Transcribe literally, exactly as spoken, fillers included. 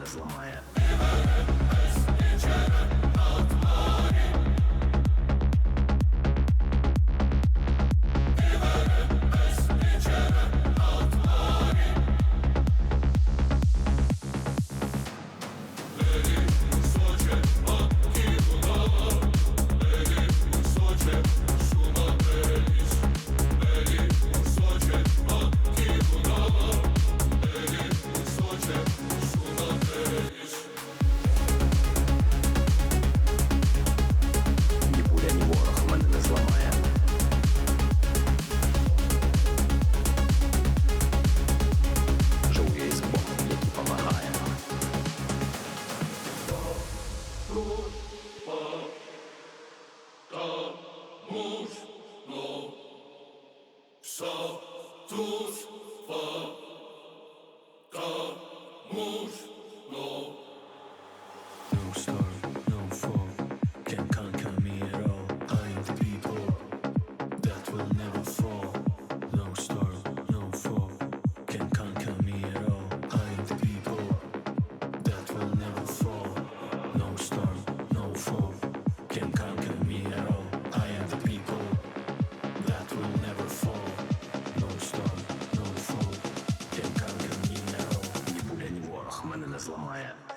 мене зламає. Ні буря, ні ворог мене не зламає. Живу я із Богом, який помагає. No storm, no fall can conquer me at all. I am the people that will never fall. No storm, no fall can conquer me at all. I am the people that will never fall. No storm, no fall can conquer me at all. I am the people that will never fall. No storm, no fall can conquer me at all. Ні буря, ні ворог мене не зламає.